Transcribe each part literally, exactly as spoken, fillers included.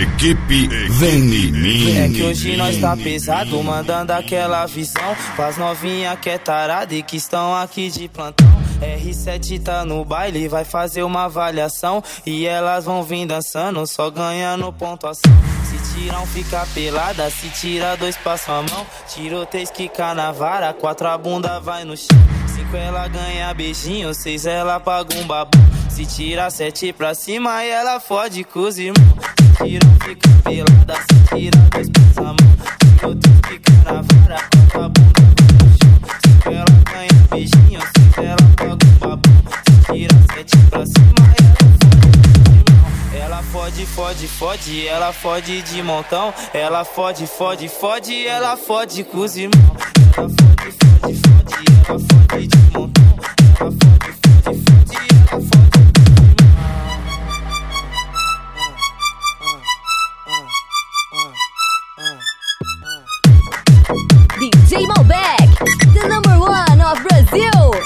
Equipe Vem em Mim. É que hoje nós tá pesado, mandando aquela visão pras novinha que é tarada e que estão aqui de plantão. R sete tá no baile, vai fazer uma avaliação e elas vão vir dançando, só ganhando pontuação. Se tiram fica pelada, se tira dois passa a mão. Tiroteio quica na vara, quatro a bunda vai no chão. Cinco ela ganha beijinho, seis ela paga um babão. Se tira sete pra cima e ela fode com os irmãos. Se tiram fica pelada, se tira dois passa a mão. Tiroteio quica na vara, quatro a bunda vai no chão. Cinco ela ganha beijinho, seis ela paga um babão. Se tira sete pra cima e ela ela fode, fode, fode, ela fode de montão. Ela fode, fode, fode, ela fode com os irmãos. Ela fode, fode, fode, ela fode de montão. Ela fode, fode, fode, ela fode com os irmãos. D J Malbec, the number one of Brazil.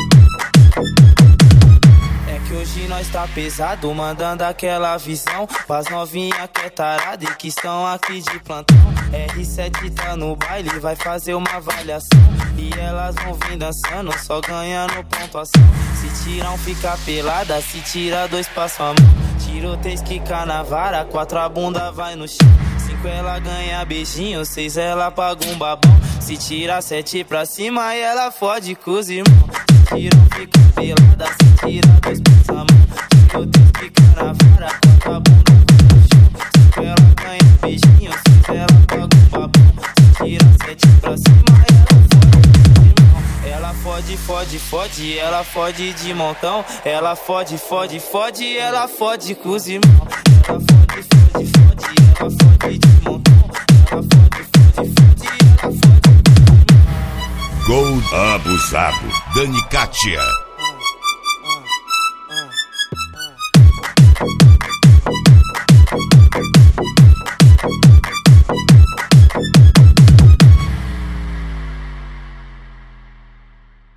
Hoje nós tá pesado, mandando aquela visão pras novinha que é tarada e que estão aqui de plantão. R sete tá no baile, vai fazer uma avaliação e elas vão vir dançando, só ganhando pontuação. Se tiram fica pelada, se tira dois passa a mão. Tiroteio quica na vara, quatro a bunda vai no chão. Cinco ela ganha beijinho, seis ela paga um babão. Se tira sete pra cima e ela fode com os irmãos. Tiram fica pelada, se tira dois passa a mão. Tiroteio quica na vara, quatro a bunda vai no chão. Cinco ela ganha beijinho, seis ela paga um babão. Se tira sete pra cima e ela fode com os irmãos. Ela fode, fode, fode, ela fode de montão. Ela fode, fode, fode, ela fode com os irmãos. Ela fode, fode, fode, ela fode de montão. Ela fode, fode, fode, ela fode com os irmãos. Gold Abusado, Dani Kátia.